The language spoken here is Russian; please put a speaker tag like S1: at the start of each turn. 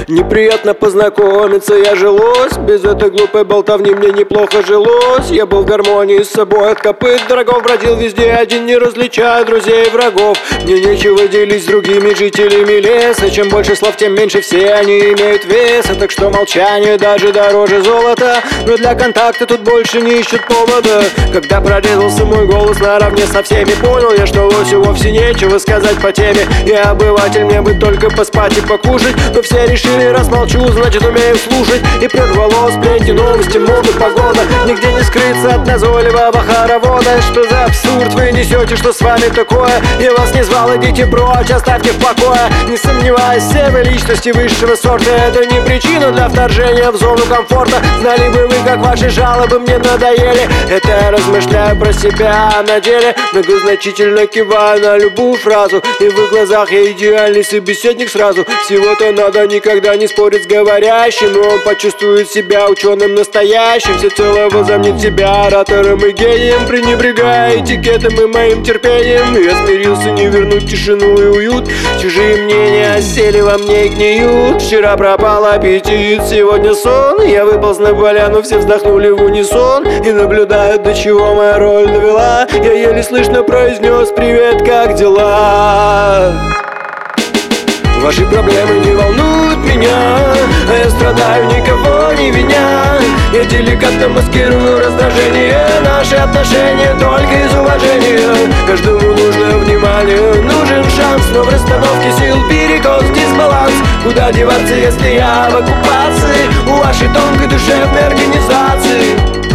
S1: Неприятно познакомиться, я жилось. Без этой глупой болтовни мне неплохо жилось. Я был в гармонии с собой, от копыт врагов бродил везде один, не различая друзей и врагов. Мне нечего делить с другими жителями леса. Чем больше слов, тем меньше все они имеют веса. Так что молчание даже дороже золота. Но для контакта тут больше не ищут повода. Когда прорезался мой голос наравне со всеми, понял я, что лосю вовсе нечего сказать по теме. Я обыватель, мне бы только поспать и покушать. Но все решили, раз молчу, значит умею слушать. И прервало сплетни, новости, моды, погода. Нигде не скрыться от назойливого хоровода. Что за абсурд вы несете, что с вами такое? Я вас не звал, идите прочь, оставьте в покое. Не сомневаюсь, все вы личности высшего сорта. Это не причина для вторжения в зону комфорта. Знали бы вы, как ваши жалобы мне надоели. Это я размышляю про себя, а на деле многозначительно киваю на любую фразу. И в их глазах я идеальный собеседник сразу. Всего-то надо никогда не спорить с говорящим, и он почувствует себя ученым настоящим. Всецело возомнит себя оратором и гением, пренебрегая этикетом и моим терпением. Я смирился не вернуть тишину и уют. Чужие мнения осели во мне и гниют. Вчера пропал аппетит, сегодня сон. Я выполз на поляну, все вздохнули в унисон. И наблюдают, до чего моя роль довела. Я еле слышно произнес: привет, как дела? Ваши проблемы не волнуют меня, а я страдаю, никого не виня. Я деликатно маскирую раздражение. Наши отношения только из уважения. Каждому нужно внимание, нужен шанс. Но в расстановке сил перекос, дисбаланс. Куда деваться, если я в оккупации у вашей тонкой душевной организации?